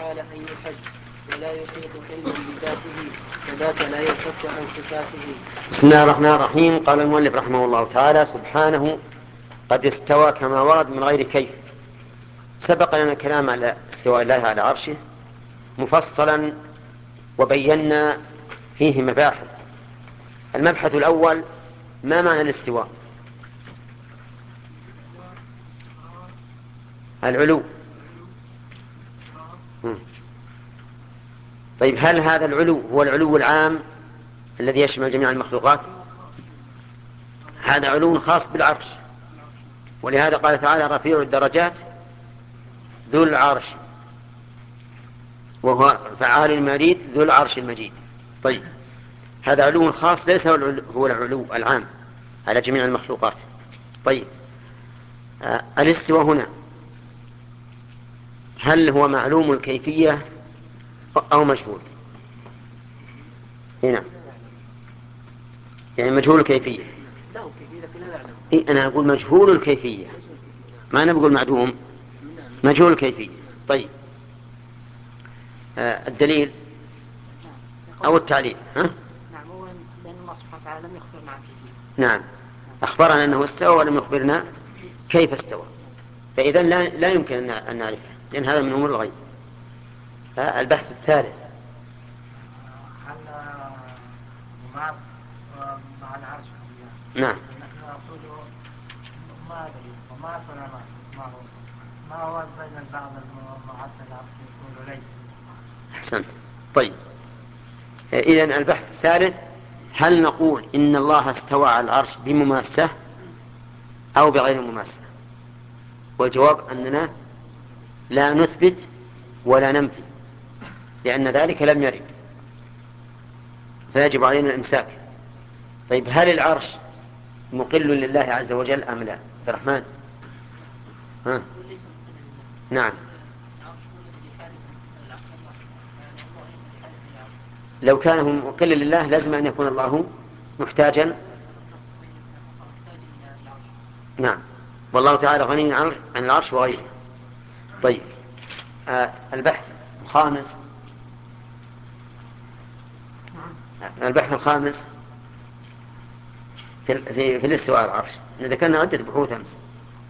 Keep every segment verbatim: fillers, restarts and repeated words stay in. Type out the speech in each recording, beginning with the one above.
تعالى أن يحج ولا يحيط علما بذاته فذاك لا ينفك عن صفاته. بسم الله الرحمن الرحيم. قال المؤلف رحمه الله تعالى: سبحانه قد استوى كما ورد من غير كيف. سبق لنا الكلام على استواء الله على عرشه مفصلا وبينا فيه مباحث. المبحث الأول: ما معنى الاستواء؟ العلو. طيب، هل هذا العلو هو العلو العام الذي يشمل جميع المخلوقات؟ هذا علو خاص بالعرش، ولهذا قال تعالى: رفيع الدرجات ذو العرش، وهو فعال المريد ذو العرش المجيد. طيب، هذا علو خاص ليس هو العلو العام على جميع المخلوقات. طيب، آه الاستواء هنا هل هو معلوم الكيفية أو مجهول؟ هنا يعني مجهول الكيفية. إيه، أنا أقول مجهول الكيفية، ما أنا بقول معدوم، مجهول الكيفية. طيب، آه الدليل أو التعليل؟ ها؟ نعم، أولا لأن الله سبحانه وتعالى لم يخبرنا عن كيفية. نعم، أخبرنا أنه استوى ولم يخبرنا كيف استوى، فإذا لا, لا يمكن أن نعرفه، لأن هذا من أمور الغيب. آه البحث الثالث: هل مع مع العرش؟ نعم. نحن نقول ما أدري وما فلا ما ما هو ما هو بين بعض المعطلة يقول ليس. أحسنت. طيب، إذن البحث الثالث: هل نقول إن الله استوى على العرش بمماسة أو بغير مماسة؟ والجواب أننا لا نثبت ولا ننفي، لأن ذلك لم يرد، فيجب علينا الإمساك. طيب، هل العرش مقل لله عز وجل أم لا؟ عبد الرحمن. ها؟ نعم. لو كان هو مقل لله لازم أن يكون الله محتاجا. نعم، والله تعالى غني عن العرش وغيره. طيب، آه البحث الخامس البحث الخامس في, في, في الاستواء على العرش. ذكرنا عدة بحوث أمس.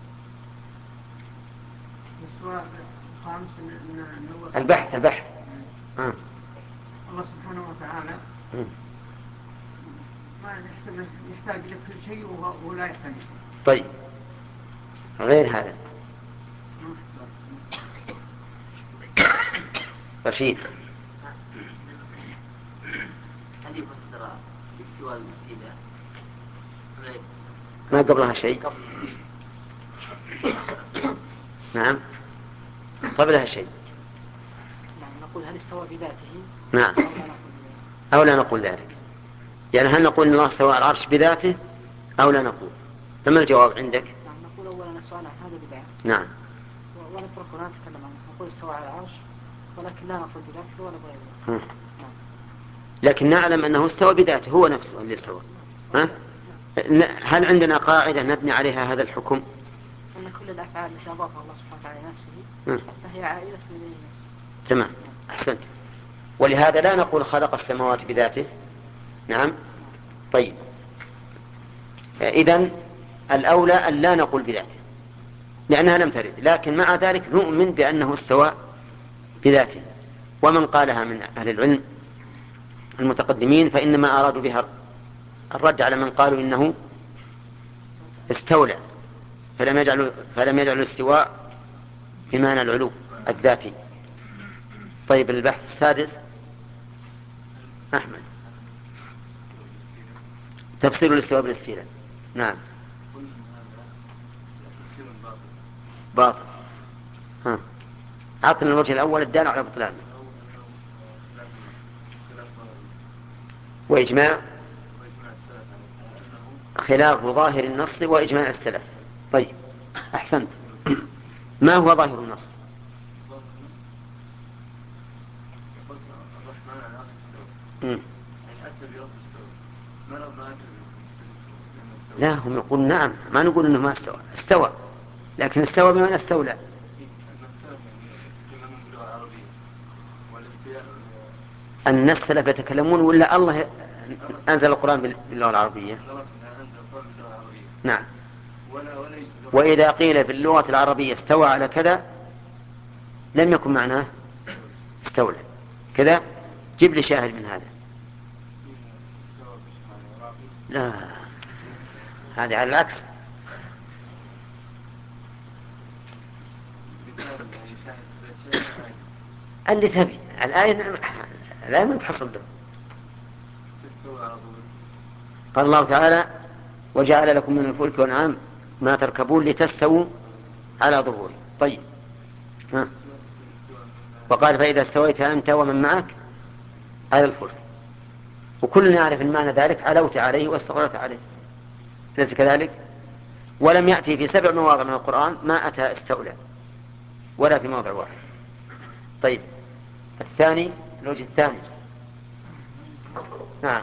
البحث البحث آه. الله سبحانه وتعالى ما يحتاج إلى كل شيء وهو لا يحتاج. طيب، غير هذا رشيد، هل يفسر الاستواء بالاستيلاء؟ ما قبلها شيء. نعم، قبلها شيء. نعم، نقول هل استوى بذاته؟ نعم، أو لا نقول ذلك. يعني هل نقول إن الله استوى على العرش بذاته أو لا نقول؟ فما الجواب عندك؟ نعم، نقول أولا السؤال عن هذا بدعة. نعم، ونترك ولا نتكلم عنه. نقول استوى على العرش، ولكن لا نقول بذاته ولا بغيره. نعم. لكن نعلم أنه استوى بذاته، هو نفسه اللي استوى. ها؟ هل عندنا قاعدة نبني عليها هذا الحكم؟ أن كل الأفعال التي أضافها الله سبحانه وتعالى نفسه فهي عائلة إليه نفسه. تمام، أحسنت. ولهذا لا نقول خلق السماوات بذاته. نعم. طيب، إذن الأولى أن لا نقول بذاته لأنها لم ترد، لكن مع ذلك نؤمن بأنه استوى بذاته. ومن قالها من أهل العلم المتقدمين فإنما أرادوا بها الرد على من قالوا إنه استولى، فلم يجعلوا فلم يجعلوا الاستواء بمعنى العلو الذاتي. طيب، البحث السادس: أحمد، تفسير الاستواء بالاستيلاء. نعم، باطل. ها، أعطنا الوجه الأول الدال على بطلان. وإجماع خلاف ظاهر النص وإجماع السلف. طيب، أحسنت. ما هو ظاهر النص؟ مم. لا، هم يقول نعم، ما نقول إنه ما استوى، استوى، لكن استوى بمعنى استولى. أن السلف يتكلمون ولا الله أنزل القرآن باللغة العربية؟ نعم. وإذا قيل في اللغة العربية استوى على كذا لم يكن معناه استولى كذا. جيب لي شاهد من هذا. لا، هذا على العكس. اللي تبي الآية الآية ما تحصل له. قال الله تعالى وجعل لكم من الفلك والأنعام ما تركبون لتستووا على ظهوره. طيب ها. وقال فإذا استويت أنت ومن معك على الفلك، وكلنا يعرف أن معنى ذلك علوت عليه واستقرت عليه، ليس كذلك؟ ولم يأتي في سبع مواضع من القرآن ما أتى استولى ولا في موضع واحد. طيب الثاني، الوجه الثاني. نعم.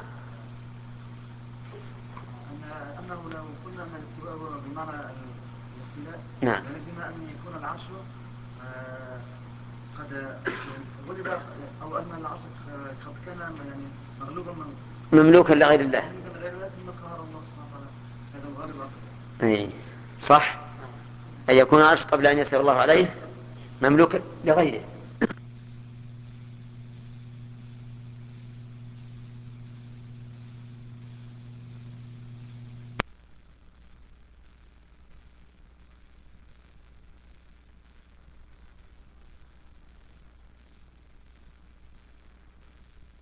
أنه لو قلنا أن الاستواء هو بمعنى الاستيلاء نعم. لازم أن يكون العرش آه قد ولد، أو أن العرش قد كان يعني مغلوبا من مملوكا لغير الله. مملوكا لغير الله ثم قهر الله سبحانه وتعالى هذا الغالب أصلا. أي صح. أن يكون العرش قبل أن يستوى الله عليه مملوكا لغيره.